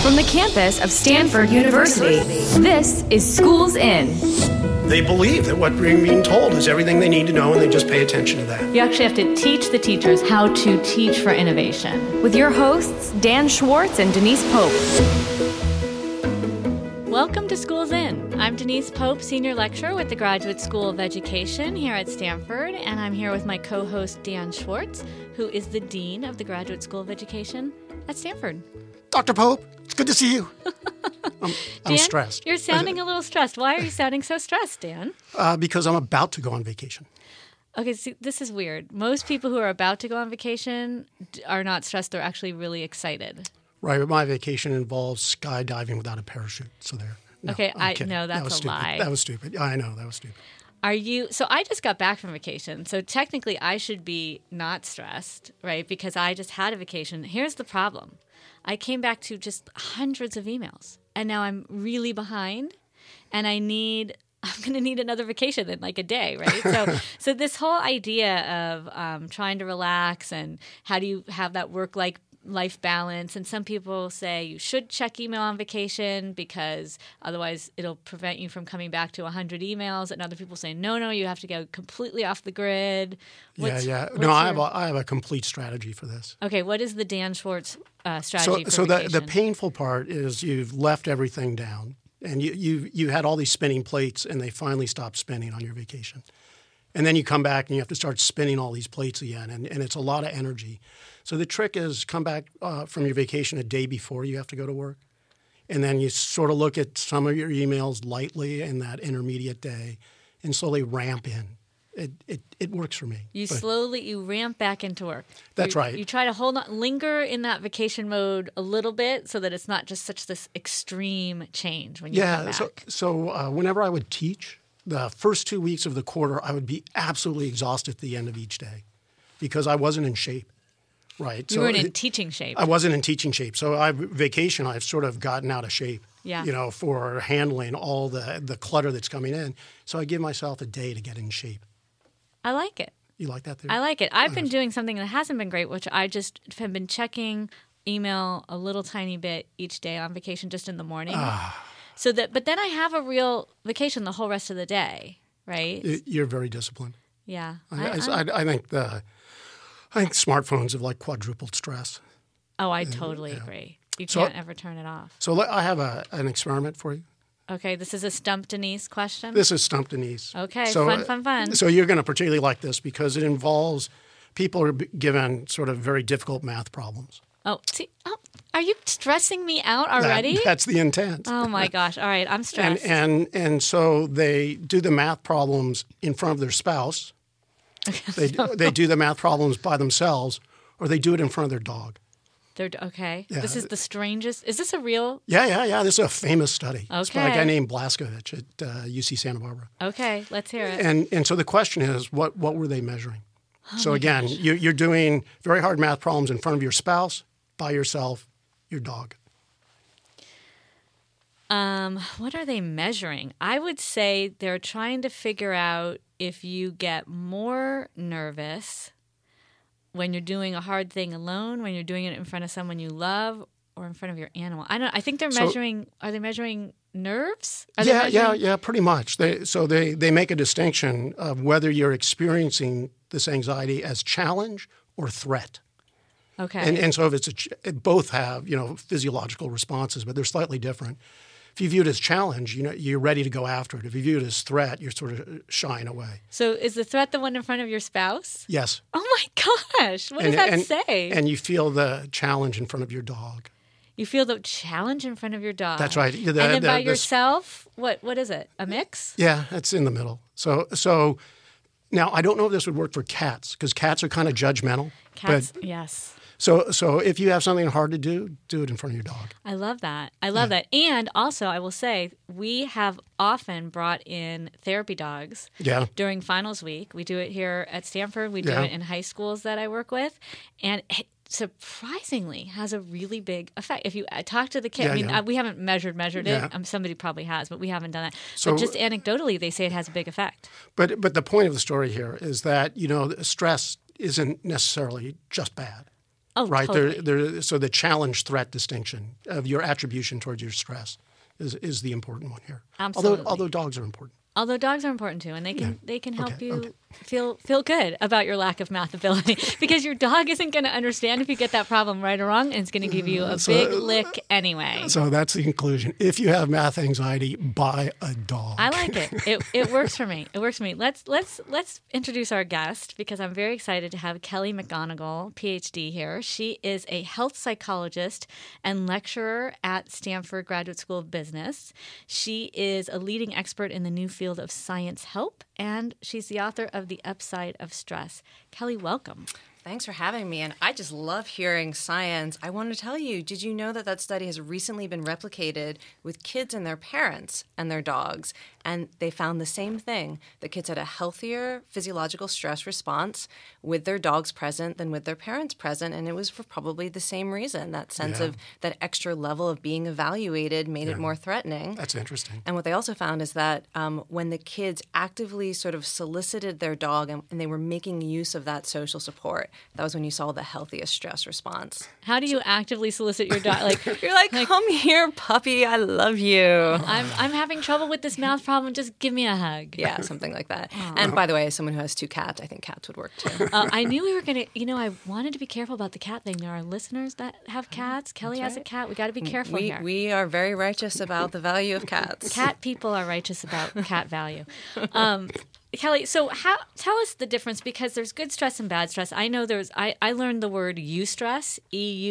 from the campus of Stanford University. This is Schools In. They believe that what they're being told is everything they need to know, and they just pay attention to that. You actually have to teach the teachers how to teach for innovation. With your hosts, Dan Schwartz and Denise Pope. Welcome to Schools In. I'm Denise Pope, Senior Lecturer with the Graduate School of Education here at Stanford, and I'm here with my co-host Dan Schwartz, who is the Dean of the Graduate School of Education at Stanford. Dr. Pope, it's good to see you. I'm Dan, stressed. You're sounding a little stressed. Why are you sounding so stressed, Dan? Because I'm about to go on vacation. Okay, see, this is weird. Most people who are about to go on vacation are not stressed. They're actually really excited. Right, but my vacation involves skydiving without a parachute. So there. No, okay, no, that's a lie. That was stupid. I know, that was stupid. So I just got back from vacation. So technically I should be not stressed, right? Because I just had a vacation. Here's the problem. I came back to just hundreds of emails. And now I'm really behind. And I'm going to need another vacation in like a day, right? So this whole idea of trying to relax and how do you have that work-life balance. And some people say you should check email on vacation because otherwise it'll prevent you from coming back to 100 emails. And other people say, no, you have to go completely off the grid. I have a complete strategy for this. Okay, what is the Dan Schwartz strategy for vacation? So the painful part is you've left everything down. And you had all these spinning plates, and they finally stopped spinning on your vacation. And then you come back, and you have to start spinning all these plates again, and it's a lot of energy. So the trick is come back from your vacation a day before you have to go to work, and then you sort of look at some of your emails lightly in that intermediate day and slowly ramp in. It works for me. You ramp back into work. That's right. You try to linger in that vacation mode a little bit so that it's not just such this extreme change when you come back. So whenever I would teach, the first 2 weeks of the quarter, I would be absolutely exhausted at the end of each day because I wasn't in shape. Right. You weren't in teaching shape. I wasn't in teaching shape. So I've sort of gotten out of shape, for handling all the clutter that's coming in. So I give myself a day to get in shape. I like it. You like that theory? I like it. I've been doing something that hasn't been great, which I just have been checking email a little tiny bit each day on vacation just in the morning. But then I have a real vacation the whole rest of the day, right? You're very disciplined. Yeah. I think smartphones have quadrupled stress. Oh, I totally agree. You can't ever turn it off. So I have an experiment for you. Okay, this is a Stump Denise question? This is Stump Denise. Okay, so, fun. So you're going to particularly like this because it involves people are given sort of very difficult math problems. Are you stressing me out already? That's the intent. Oh my gosh! All right, I'm stressed. And so they do the math problems in front of their spouse. They do the math problems by themselves, or they do it in front of their dog. Okay. Yeah. This is the strangest. Is this a real? Yeah. This is a famous study. Okay. It's by a guy named Blaskovich at UC Santa Barbara. Okay, let's hear it. And so the question is, what were they measuring? So again, you're doing very hard math problems in front of your spouse, by yourself, your dog. What are they measuring? I would say they're trying to figure out if you get more nervous when you're doing a hard thing alone, when you're doing it in front of someone you love, or in front of your animal. I think they're measuring. Are they measuring nerves? Yeah, pretty much. They make a distinction of whether you're experiencing this anxiety as challenge or threat. Okay. And so if both have physiological responses, but they're slightly different. If you view it as challenge, you're ready to go after it. If you view it as threat, you're sort of shying away. So is the threat the one in front of your spouse? Yes. Oh my gosh! What does that say? And you feel the challenge in front of your dog. You feel the challenge in front of your dog. That's right. And then by yourself, what is it? A mix? Yeah, it's in the middle. So now I don't know if this would work for cats because cats are kind of judgmental. Cats, yes. So if you have something hard to do it in front of your dog. I love that. that. And also, I will say, we have often brought in therapy dogs during finals week. We do it here at Stanford. We do it in high schools that I work with. And it surprisingly has a really big effect. If you talk to the kid, we haven't measured it. Somebody probably has, but we haven't done that. So, but just anecdotally, they say it has a big effect. But the point of the story here is that, stress isn't necessarily just bad. Oh, right? totally. So the challenge-threat distinction of your attribution towards your stress is the important one here. Absolutely. Although dogs are important. Although dogs are important too, and they can help Okay, you feel good about your lack of math ability, because your dog isn't going to understand if you get that problem right or wrong, and it's going to give you a big lick anyway. So that's the conclusion. If you have math anxiety, buy a dog. I like it. It works for me. It works for me. Let's introduce our guest, because I'm very excited to have Kelly McGonigal, PhD, here. She is a health psychologist and lecturer at Stanford Graduate School of Business. She is a leading expert in the new field of science help, and she's the author of The Upside of Stress. Kelly, welcome. Thanks for having me, and I just love hearing science. I want to tell you, did you know that study has recently been replicated with kids and their parents and their dogs, and they found the same thing. The kids had a healthier physiological stress response with their dogs present than with their parents present, and it was for probably the same reason. That sense of that extra level of being evaluated made it more threatening. That's interesting. And what they also found is that when the kids actively sort of solicited their dog and they were making use of that social support, that was when you saw the healthiest stress response. How do you actively solicit your dog? Like you're like, come here, puppy, I love you. I'm having trouble with this math problem. Just give me a hug. Yeah, something like that. And by the way, as someone who has 2 cats, I think cats would work too. I knew we were going to, I wanted to be careful about the cat thing. There are listeners that have cats. Kelly has a cat. We got to be careful here. We are very righteous about the value of cats. Cat people are righteous about cat value. Kelly, so tell us the difference, because there's good stress and bad stress. I know I learned the word eustress,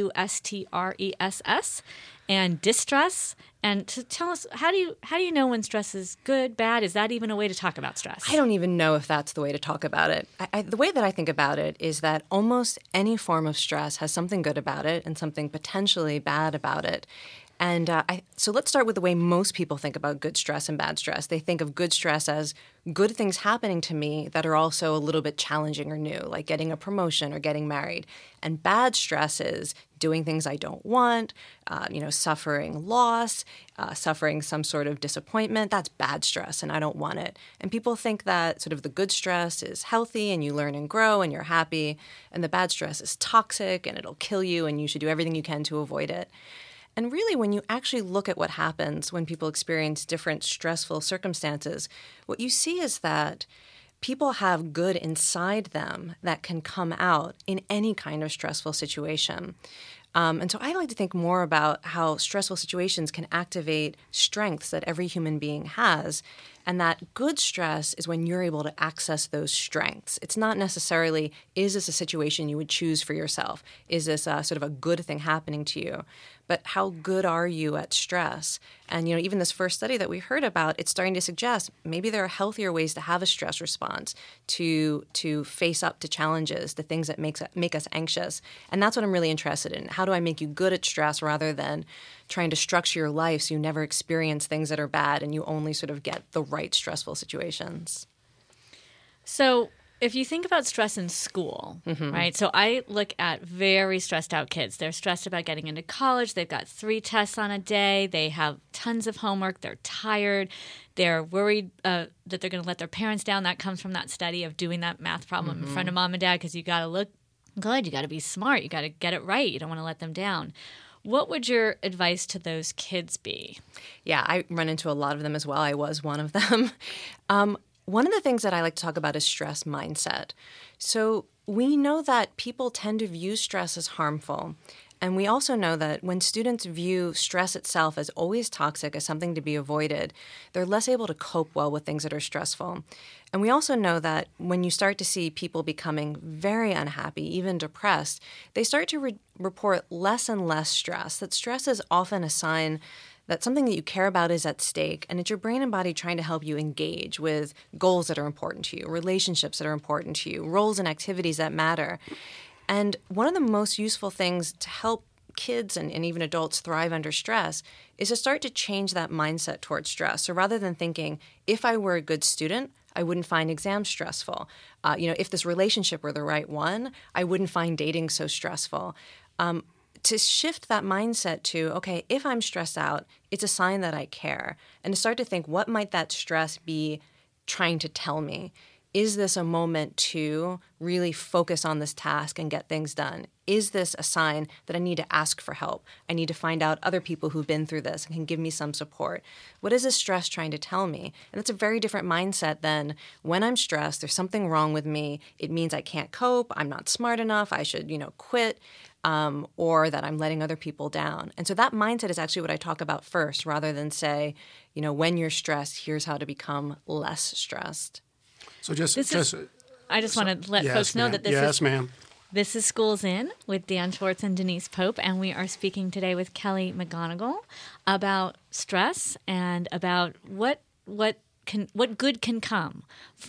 EUSTRESS, and distress. And to tell us, how do you know when stress is good, bad? Is that even a way to talk about stress? I don't even know if that's the way to talk about it. The way that I think about it is that almost any form of stress has something good about it and something potentially bad about it. And so let's start with the way most people think about good stress and bad stress. They think of good stress as good things happening to me that are also a little bit challenging or new, like getting a promotion or getting married. And bad stress is doing things I don't want, suffering loss, suffering some sort of disappointment. That's bad stress, and I don't want it. And people think that sort of the good stress is healthy and you learn and grow and you're happy, and the bad stress is toxic and it'll kill you and you should do everything you can to avoid it. And really, when you actually look at what happens when people experience different stressful circumstances, what you see is that people have good inside them that can come out in any kind of stressful situation. And so I like to think more about how stressful situations can activate strengths that every human being has. And that good stress is when you're able to access those strengths. It's not necessarily, is this a situation you would choose for yourself? Is this sort of a good thing happening to you? But how good are you at stress? And, even this first study that we heard about, it's starting to suggest maybe there are healthier ways to have a stress response, to face up to challenges, the things that make us anxious. And that's what I'm really interested in. How do I make you good at stress rather than trying to structure your life so you never experience things that are bad and you only sort of get the right stressful situations? So if you think about stress in school, right? So I look at very stressed out kids. They're stressed about getting into college. They've got 3 tests on a day. They have tons of homework. They're tired. They're worried that they're going to let their parents down. That comes from that study of doing that math problem in front of mom and dad, because you got to look good. You got to be smart. You got to get it right. You don't want to let them down. What would your advice to those kids be? Yeah, I run into a lot of them as well. I was one of them. One of the things that I like to talk about is stress mindset. So we know that people tend to view stress as harmful. And we also know that when students view stress itself as always toxic, as something to be avoided, they're less able to cope well with things that are stressful. And we also know that when you start to see people becoming very unhappy, even depressed, they start to report less and less stress. That stress is often a sign that something that you care about is at stake, and it's your brain and body trying to help you engage with goals that are important to you, relationships that are important to you, roles and activities that matter. And one of the most useful things to help kids and even adults thrive under stress is to start to change that mindset towards stress. So rather than thinking, if I were a good student, I wouldn't find exams stressful. If this relationship were the right one, I wouldn't find dating so stressful. To shift that mindset to, okay, if I'm stressed out, it's a sign that I care. And to start to think, what might that stress be trying to tell me? is this a moment to really focus on this task and get things done? Is this a sign that I need to ask for help? I need to find out other people who've been through this and can give me some support. What is this stress trying to tell me? And it's a very different mindset than when I'm stressed, there's something wrong with me. It means I can't cope. I'm not smart enough. I should, quit. Or that I'm letting other people down. And so that mindset is actually what I talk about first, rather than say, when you're stressed, here's how to become less stressed. So I just want to let folks know that this is Schools In with Dan Schwartz and Denise Pope, and we are speaking today with Kelly McGonigal about stress and about what good can come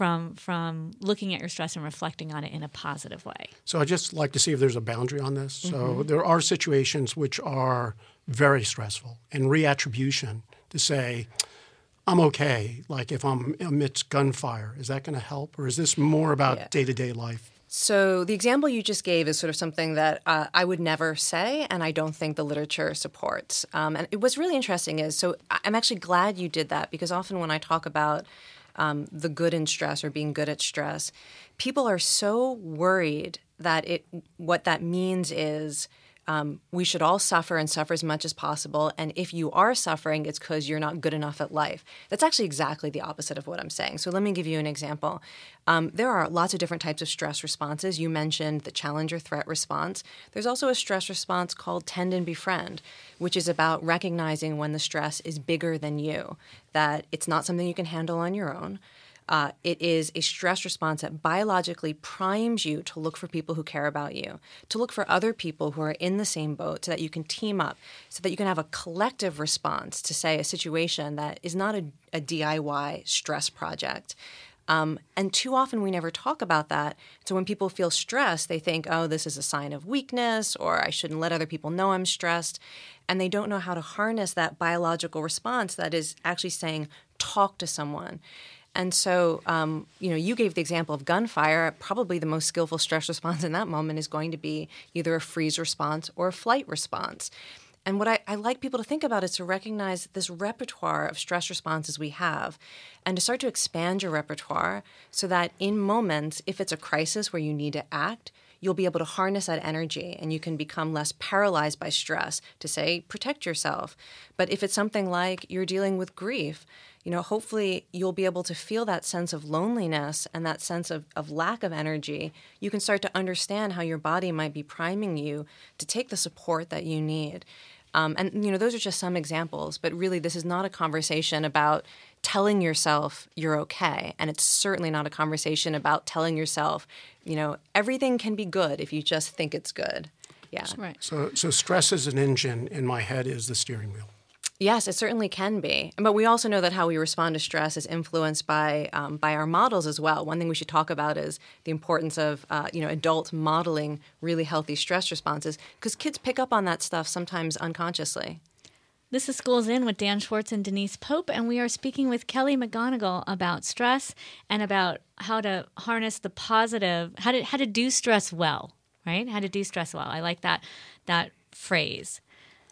from looking at your stress and reflecting on it in a positive way. So I'd just like to see if there's a boundary on this. So there are situations which are very stressful, and reattribution to say, I'm okay, like if I'm amidst gunfire, is that going to help? Or is this more about day-to-day life? So the example you just gave is sort of something that I would never say, and I don't think the literature supports. And what's really interesting is, so I'm actually glad you did that, because often when I talk about the good in stress or being good at stress, people are so worried that what that means is we should all suffer and suffer as much as possible. And if you are suffering, it's because you're not good enough at life. That's actually exactly the opposite of what I'm saying. So let me give you an example. There are lots of different types of stress responses. You mentioned the challenge or threat response. There's also a stress response called tend and befriend, which is about recognizing when the stress is bigger than you, that it's not something you can handle on your own. It is a stress response that biologically primes you to look for people who care about you, to look for other people who are in the same boat so that you can team up, so that you can have a collective response to, say, a situation that is not a DIY stress project. And too often we never talk about that. So when people feel stressed, they think, oh, this is a sign of weakness, or I shouldn't let other people know I'm stressed. And they don't know how to harness that biological response that is actually saying, talk to someone. And so, you gave the example of gunfire. Probably the most skillful stress response in that moment is going to be either a freeze response or a flight response. And what I like people to think about is to recognize this repertoire of stress responses we have and to start to expand your repertoire so that in moments, if it's a crisis where you need to act, you'll be able to harness that energy and you can become less paralyzed by stress to, say, protect yourself. But if it's something like you're dealing with grief, hopefully you'll be able to feel that sense of loneliness and that sense of lack of energy. You can start to understand how your body might be priming you to take the support that you need. Those are just some examples, but really this is not a conversation about telling yourself you're okay. And it's certainly not a conversation about telling yourself, everything can be good if you just think it's good. Yeah. Right. So stress as an engine in my head is the steering wheel. Yes, it certainly can be. But we also know that how we respond to stress is influenced by our models as well. One thing we should talk about is the importance of adults modeling really healthy stress responses, because kids pick up on that stuff sometimes unconsciously. This is Schools In with Dan Schwartz and Denise Pope, and we are speaking with Kelly McGonigal about stress and about how to harness the positive, how to do stress well, right? How to do stress well. I like that phrase.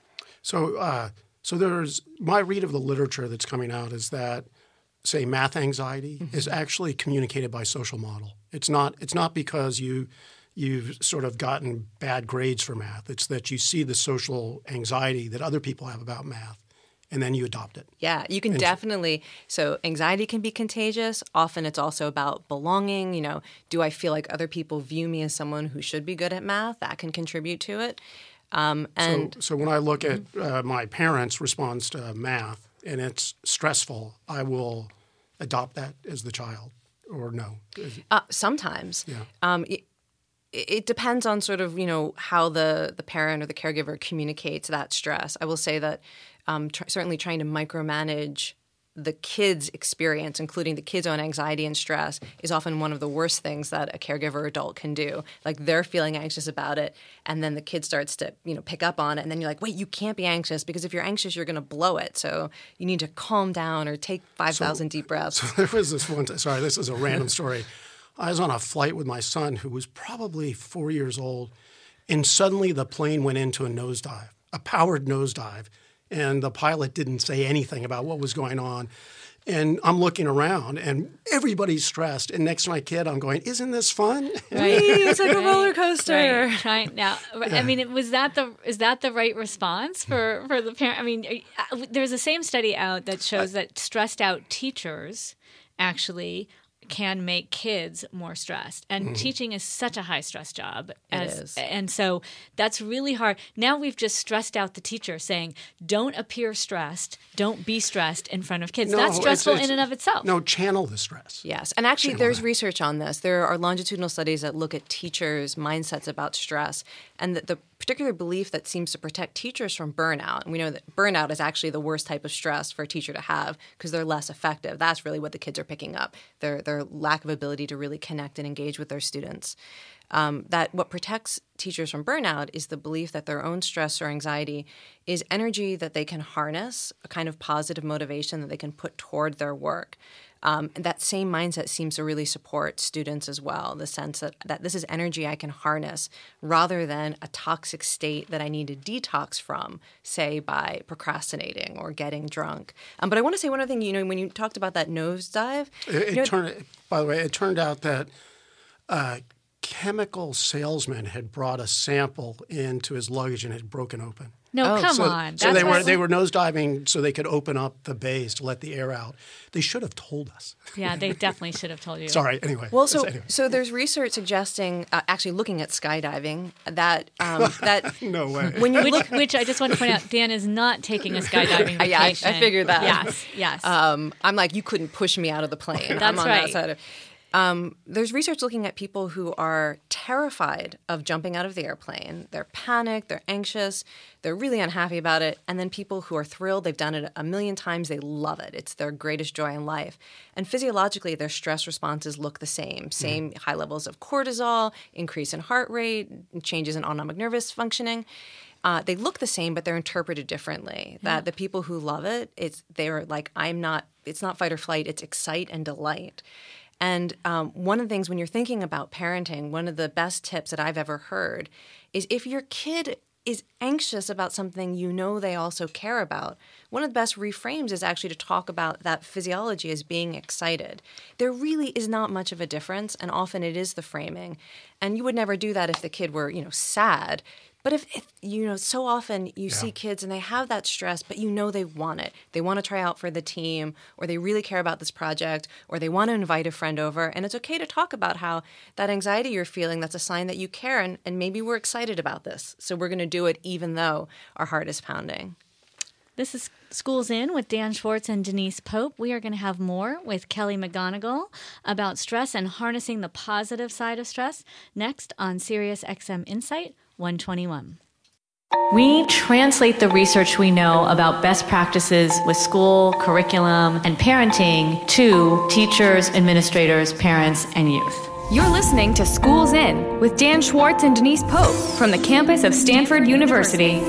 So there's my read of the literature that's coming out is that, say, math anxiety is actually communicated by social model. It's not because you've sort of gotten bad grades for math. It's that you see the social anxiety that other people have about math, and then you adopt it. Yeah, you can definitely. So anxiety can be contagious. Often it's also about belonging. Do I feel like other people view me as someone who should be good at math? That can contribute to it. So when I look at my parents' response to math and it's stressful, I will adopt that as the child, or no? Sometimes. Yeah. It depends on sort of, how the parent or the caregiver communicates that stress. I will say that certainly trying to micromanage the kids' experience, including the kids' own anxiety and stress, is often one of the worst things that a caregiver or adult can do. Like they're feeling anxious about it, and then the kid starts to, pick up on it, and then you're like, wait, you can't be anxious because if you're anxious, you're going to blow it. So you need to calm down or take 5,000 deep breaths. So there was this one. Sorry, this is a random story. I was on a flight with my son, who was probably 4 years old, and suddenly the plane went into a nosedive, a powered nosedive. And the pilot didn't say anything about what was going on. And I'm looking around, and everybody's stressed. And next to my kid, I'm going, "Isn't this fun?" Right. It's like a roller coaster. Right. Now, I mean, is that the right response for the parent? I mean, there's the same study out that shows that stressed out teachers actually can make kids more stressed. And teaching is such a high stress job. It is. And so that's really hard. Now we've just stressed out the teacher saying, don't appear stressed, don't be stressed in front of kids. No, that's stressful it's- in and of itself. No, channel the stress. Yes. And actually, there's research on this. There are longitudinal studies that look at teachers' mindsets about stress. And the particular belief that seems to protect teachers from burnout, and we know that burnout is actually the worst type of stress for a teacher to have because they're less effective. That's really what the kids are picking up, their lack of ability to really connect and engage with their students. That what protects teachers from burnout is the belief that their own stress or anxiety is energy that they can harness, a kind of positive motivation that they can put toward their work. And that same mindset seems to really support students as well, the sense that this is energy I can harness rather than a toxic state that I need to detox from, say, by procrastinating or getting drunk. But I want to say one other thing, when you talked about that nosedive. By the way, it turned out that chemical salesman had brought a sample into his luggage and had broken open. No, come on. So they were nosediving so they could open up the bays to let the air out. They should have told us. Yeah, they definitely should have told you. Sorry. Anyway. Well, so there's research suggesting, actually looking at skydiving, that No way. when you look, Which I just want to point out, Dan is not taking a skydiving vacation. Yeah, I figured that. Yes. I'm like, you couldn't push me out of the plane. That's I'm on right. that side of. There's research looking at people who are terrified of jumping out of the airplane. They're panicked, they're anxious, they're really unhappy about it. And then people who are thrilled, they've done it a million times, they love it. It's their greatest joy in life. And physiologically, their stress responses look the same. Same high levels of cortisol, increase in heart rate, changes in autonomic nervous functioning. They look the same, but they're interpreted differently. That the people who love it, they're like, it's not fight or flight, it's excite and delight. And one of the things when you're thinking about parenting, one of the best tips that I've ever heard is if your kid is anxious about something they also care about, one of the best reframes is actually to talk about that physiology as being excited. There really is not much of a difference, and often it is the framing. And you would never do that if the kid were, sad. But if so often you see kids and they have that stress, but they want it. They want to try out for the team, or they really care about this project, or they want to invite a friend over. And it's okay to talk about how that anxiety you're feeling, that's a sign that you care, and maybe we're excited about this. So we're going to do it even though our heart is pounding. This is Schools In with Dan Schwartz and Denise Pope. We are going to have more with Kelly McGonigal about stress and harnessing the positive side of stress next on Sirius XM Insight 121. We translate the research we know about best practices with school, curriculum, and parenting to teachers, administrators, parents, and youth. You're listening to Schools In with Dan Schwartz and Denise Pope from the campus of Stanford University.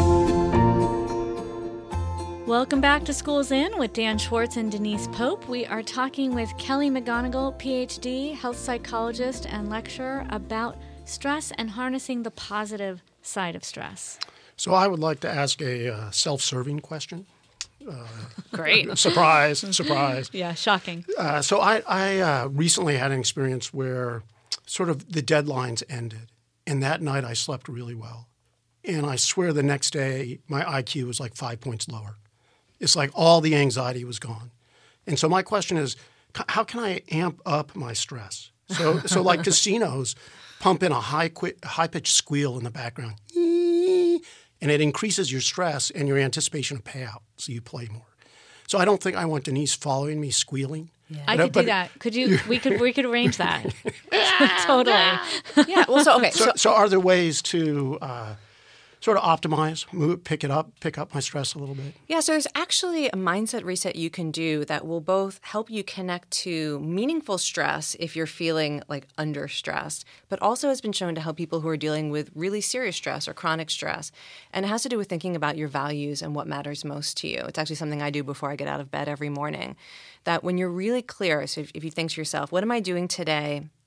Welcome back to Schools In with Dan Schwartz and Denise Pope. We are talking with Kelly McGonigal, PhD, health psychologist and lecturer, about stress and harnessing the positive side of stress. So I would like to ask a self-serving question. Great. Surprise. Yeah, shocking. So I recently had an experience where sort of the deadlines ended. And that night I slept really well. And I swear the next day my IQ was like 5 points lower. It's like all the anxiety was gone. And so my question is, how can I amp up my stress? So like casinos pump in a high-pitched squeal in the background. And it increases your stress and your anticipation of payout, so you play more. So I don't think I want Denise following me squealing. Yeah. I could do that. Could you? We could arrange that. Totally. Yeah. Well, okay. So are there ways to sort of optimize, pick up my stress a little bit? Yeah, so there's actually a mindset reset you can do that will both help you connect to meaningful stress if you're feeling like under stressed, but also has been shown to help people who are dealing with really serious stress or chronic stress. And it has to do with thinking about your values and what matters most to you. It's actually something I do before I get out of bed every morning. That when you're really clear, so if you think to yourself, what am I doing today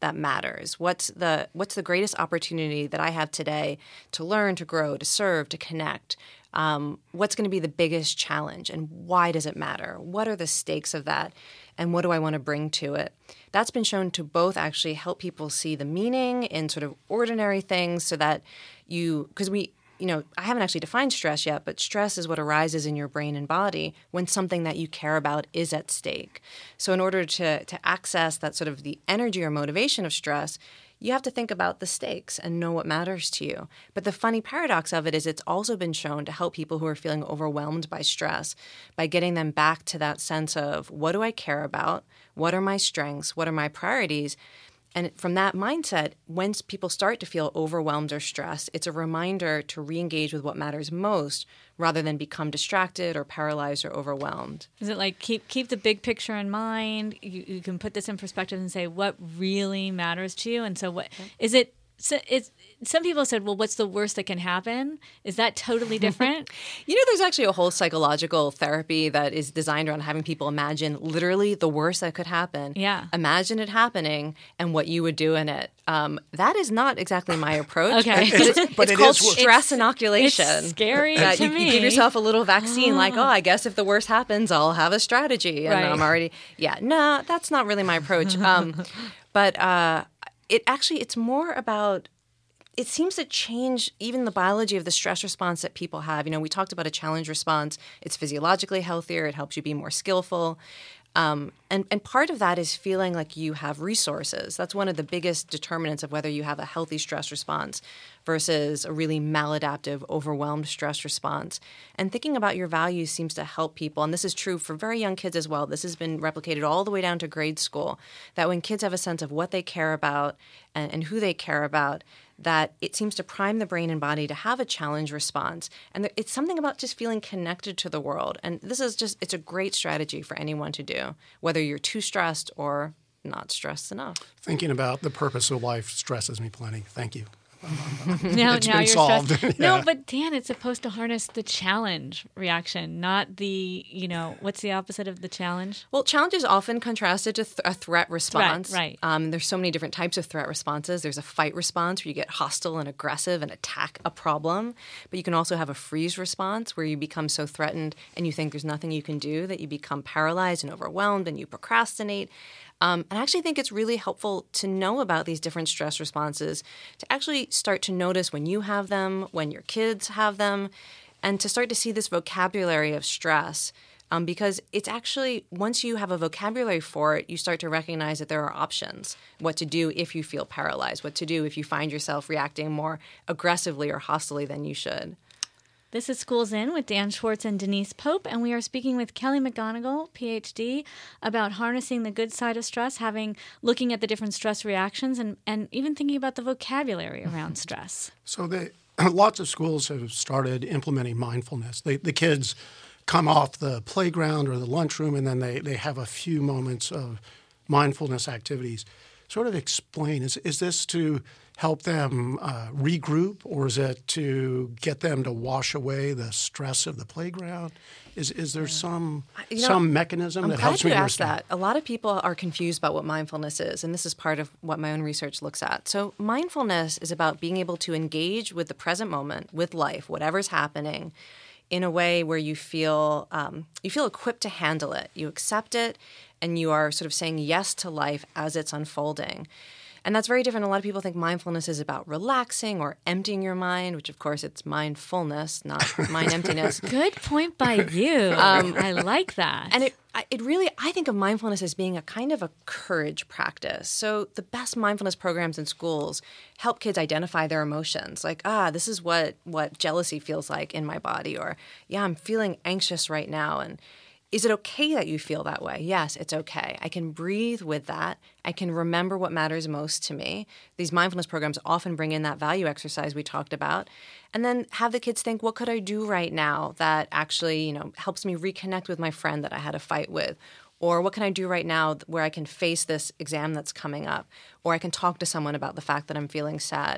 that matters? What's the greatest opportunity that I have today to learn, to grow, to serve, to connect? What's going to be the biggest challenge, and why does it matter? What are the stakes of that, and what do I want to bring to it? That's been shown to both actually help people see the meaning in sort of ordinary things, so that because I haven't actually defined stress yet, but stress is what arises in your brain and body when something that you care about is at stake. So in order to access that sort of the energy or motivation of stress, you have to think about the stakes and know what matters to you. But the funny paradox of it is it's also been shown to help people who are feeling overwhelmed by stress by getting them back to that sense of, what do I care about? What are my strengths? What are my priorities? And from that mindset, once people start to feel overwhelmed or stressed, it's a reminder to re-engage with what matters most rather than become distracted or paralyzed or overwhelmed. Is it like keep the big picture in mind? You can put this in perspective and say what really matters to you. And so what is it? So some people said, well, what's the worst that can happen? Is that totally different? There's actually a whole psychological therapy that is designed around having people imagine literally the worst that could happen. Yeah. Imagine it happening and what you would do in it. That is not exactly my approach. Okay. It's called stress inoculation. It's scary that to me. You give yourself a little vaccine like, I guess if the worst happens, I'll have a strategy. And right. I'm already, no, that's not really my approach. But it's more about, it seems to change even the biology of the stress response that people have. We talked about a challenge response. It's physiologically healthier. It helps you be more skillful. And part of that is feeling like you have resources. That's one of the biggest determinants of whether you have a healthy stress response versus a really maladaptive, overwhelmed stress response. And thinking about your values seems to help people. And this is true for very young kids as well. This has been replicated all the way down to grade school, that when kids have a sense of what they care about and who they care about, that it seems to prime the brain and body to have a challenge response. And it's something about just feeling connected to the world. And this is it's a great strategy for anyone to do, whether you're too stressed or not stressed enough. Thinking about the purpose of life stresses me plenty. Thank you. Now been you're solved. stressed. Yeah. No, but Dan, it's supposed to harness the challenge reaction, not the, what's the opposite of the challenge? Well, challenge is often contrasted to a threat response. Right. There's so many different types of threat responses. There's a fight response where you get hostile and aggressive and attack a problem. But you can also have a freeze response where you become so threatened and you think there's nothing you can do that you become paralyzed and overwhelmed and you procrastinate. And I actually think it's really helpful to know about these different stress responses, to actually start to notice when you have them, when your kids have them, and to start to see this vocabulary of stress. Because it's actually, once you have a vocabulary for it, you start to recognize that there are options. What to do if you feel paralyzed, what to do if you find yourself reacting more aggressively or hostilely than you should. This is Schools In with Dan Schwartz and Denise Pope, and we are speaking with Kelly McGonigal, PhD, about harnessing the good side of stress, looking at the different stress reactions, and even thinking about the vocabulary around stress. So lots of schools have started implementing mindfulness. The kids come off the playground or the lunchroom, and then they have a few moments of mindfulness activities. Sort of explain, is this to help them regroup, or is it to get them to wash away the stress of the playground? Is there some mechanism that helps me understand? I'm glad you asked that. A lot of people are confused about what mindfulness is, and this is part of what my own research looks at. So mindfulness is about being able to engage with the present moment, with life, whatever's happening, in a way where you feel equipped to handle it. You accept it, and you are sort of saying yes to life as it's unfolding. And that's very different. A lot of people think mindfulness is about relaxing or emptying your mind, which, of course, it's mindfulness, not mind emptiness. Good point by you. I like that. And it really, I think of mindfulness as being a kind of a courage practice. So the best mindfulness programs in schools help kids identify their emotions. Like, this is what jealousy feels like in my body. Or, I'm feeling anxious right now. And is it okay that you feel that way? Yes, it's okay. I can breathe with that. I can remember what matters most to me. These mindfulness programs often bring in that value exercise we talked about. And then have the kids think, what could I do right now that actually, helps me reconnect with my friend that I had a fight with? Or what can I do right now where I can face this exam that's coming up? Or I can talk to someone about the fact that I'm feeling sad.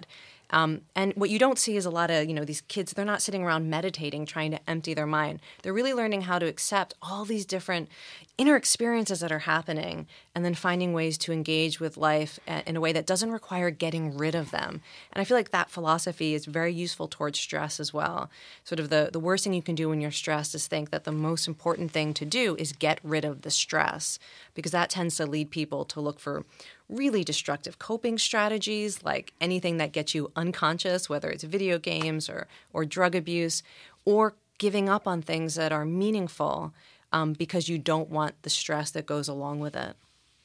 And what you don't see is a lot of, these kids, they're not sitting around meditating, trying to empty their mind. They're really learning how to accept all these different inner experiences that are happening and then finding ways to engage with life in a way that doesn't require getting rid of them. And I feel like that philosophy is very useful towards stress as well. Sort of the worst thing you can do when you're stressed is think that the most important thing to do is get rid of the stress, because that tends to lead people to look for really destructive coping strategies, like anything that gets you unconscious, whether it's video games or drug abuse, or giving up on things that are meaningful because you don't want the stress that goes along with it.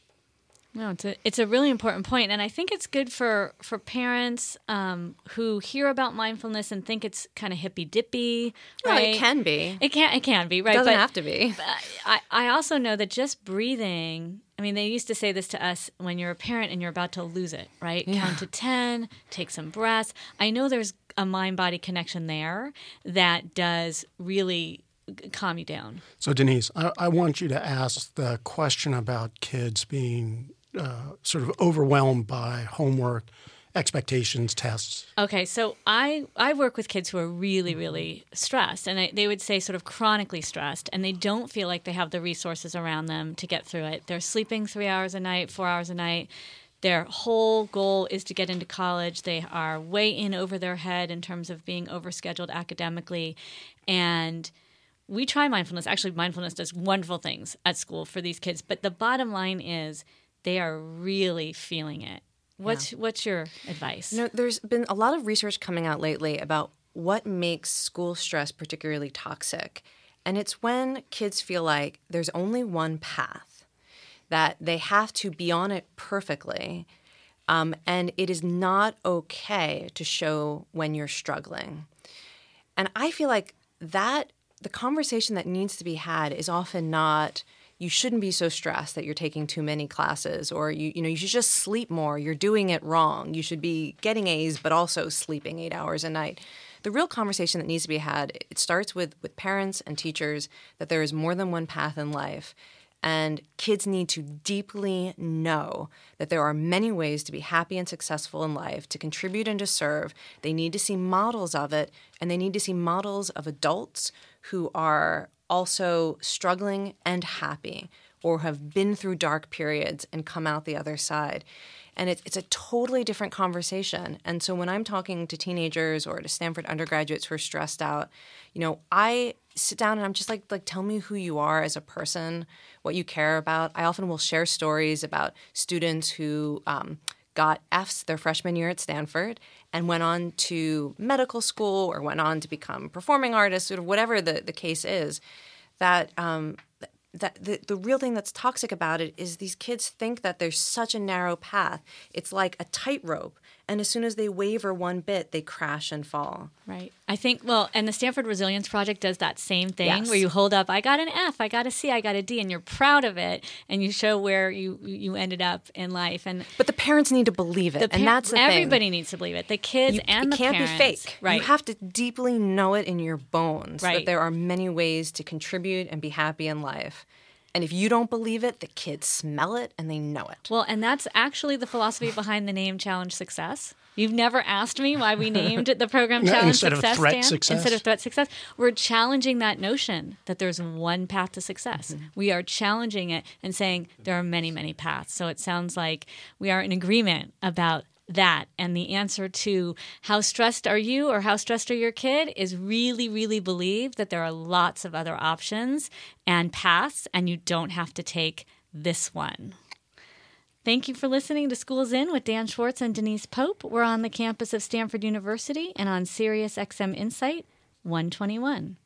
No, it's a really important point, and I think it's good for parents who hear about mindfulness and think it's kind of hippy dippy. Right? Well, it can be. It can be, right? It doesn't have to be. I also know that just breathing. I mean, they used to say this to us when you're a parent and you're about to lose it, right? Yeah. Count to 10, take some breaths. I know there's a mind-body connection there that does really calm you down. So, Denise, I want you to ask the question about kids being sort of overwhelmed by homework, expectations, tests. Okay, so I work with kids who are really, really stressed, and they would say sort of chronically stressed, and they don't feel like they have the resources around them to get through it. They're sleeping 3 hours a night, 4 hours a night. Their whole goal is to get into college. They are way in over their head in terms of being overscheduled academically, and we try mindfulness. Actually, mindfulness does wonderful things at school for these kids, but the bottom line is they are really feeling it. What's your advice? There's been a lot of research coming out lately about what makes school stress particularly toxic. And it's when kids feel like there's only one path, that they have to be on it perfectly, and it is not okay to show when you're struggling. And I feel like that the conversation that needs to be had is often not, you shouldn't be so stressed that you're taking too many classes, or you should just sleep more. You're doing it wrong. You should be getting A's but also sleeping 8 hours a night. The real conversation that needs to be had, it starts with parents and teachers, that there is more than one path in life. And kids need to deeply know that there are many ways to be happy and successful in life, to contribute and to serve. They need to see models of it, and they need to see models of adults who are also struggling and happy, or have been through dark periods and come out the other side. And it's a totally different conversation. And so when I'm talking to teenagers or to Stanford undergraduates who are stressed out, I sit down and I'm just like, tell me who you are as a person, what you care about. I often will share stories about students who got Fs their freshman year at Stanford and went on to medical school or went on to become performing artists, sort of whatever the case is, that the real thing that's toxic about it is these kids think that there's such a narrow path. It's like a tightrope. And as soon as they waver one bit, they crash and fall. Right. I think, and the Stanford Resilience Project does that same thing, yes, where you hold up, I got an F, I got a C, I got a D, and you're proud of it, and you show where you ended up in life. But the parents need to believe it, and that's the thing. Everybody needs to believe it, the kids and the parents. It can't be fake. Right. You have to deeply know it in your bones, right, that there are many ways to contribute and be happy in life. And if you don't believe it, the kids smell it and they know it. Well, and that's actually the philosophy behind the name Challenge Success. You've never asked me why we named the program Challenge Success, Dan. Instead of Threat Success. We're challenging that notion that there's one path to success. Mm-hmm. We are challenging it and saying there are many, many paths. So it sounds like we are in agreement about that. And the answer to how stressed are you or how stressed are your kid is really, really believe that there are lots of other options and paths, and you don't have to take this one. Thank you for listening to Schools In with Dan Schwartz and Denise Pope. We're on the campus of Stanford University and on Sirius XM Insight 121.